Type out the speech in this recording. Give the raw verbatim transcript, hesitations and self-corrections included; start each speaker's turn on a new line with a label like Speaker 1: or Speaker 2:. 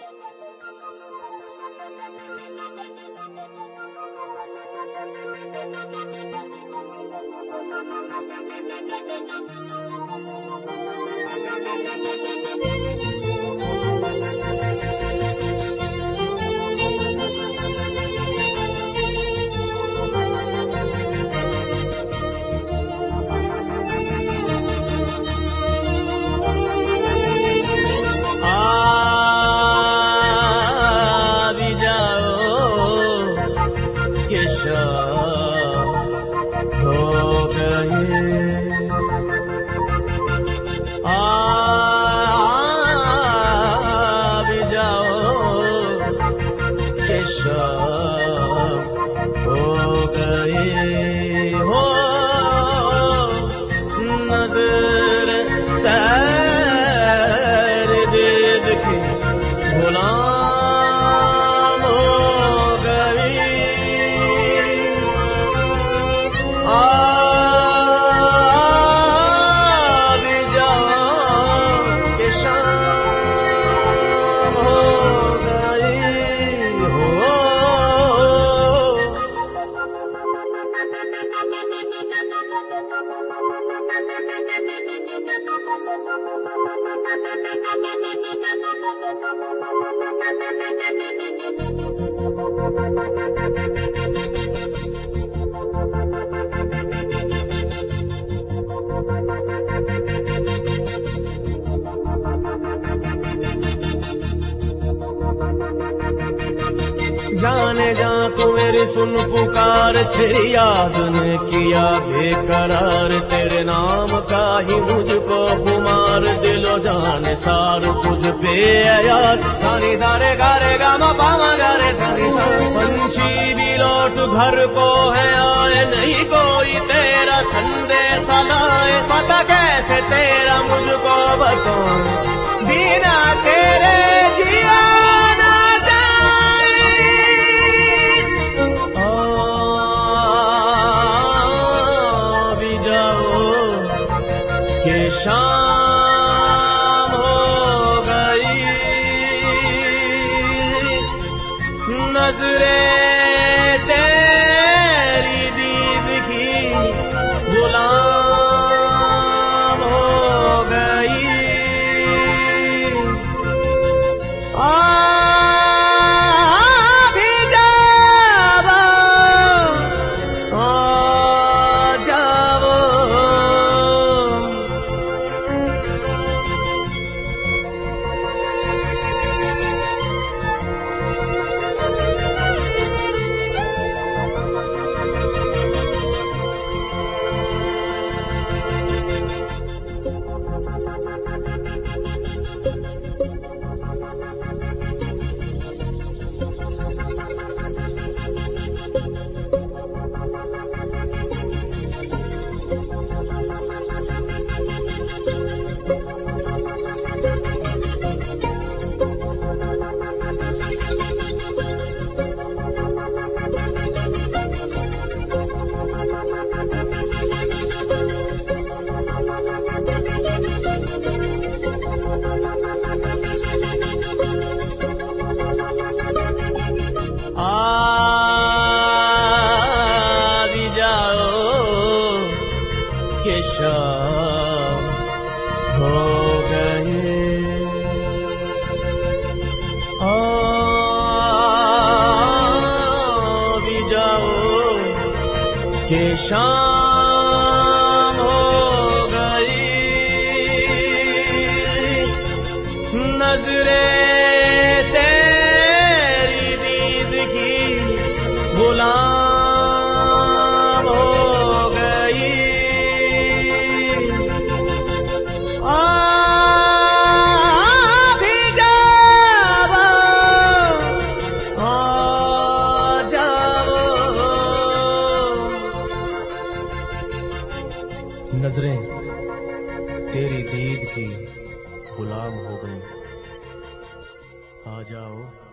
Speaker 1: हो गए आ भी जाओ कि शाम हो गए हो नजर तेरे दीद की गुलाम जाने जा को मेरी सुन पुकार, तेरी याद ने किया बेकरार। तेरे नाम का ही मुझको खुमार, दिलो जान सार तुझ पे है यार। सानी सारे गारे गामा पामा गारे सानी सारे पंछी भी लौट घर को है आए। नहीं कोई तेरा संदेश लाए, पता कैसे तेरा मुझको बताऊं। बिना तेरे जिया कि शाम हो गई नजरें तेरी दीद की गुलाम हो गई। आ भी जाओ आ जाओ कि शाम हो गए। आ भी जाओ कि शाम हो गई नजरें तेरी दीद की गुलाम नजरें तेरी दीद की गुलाम हो गई। आ जाओ।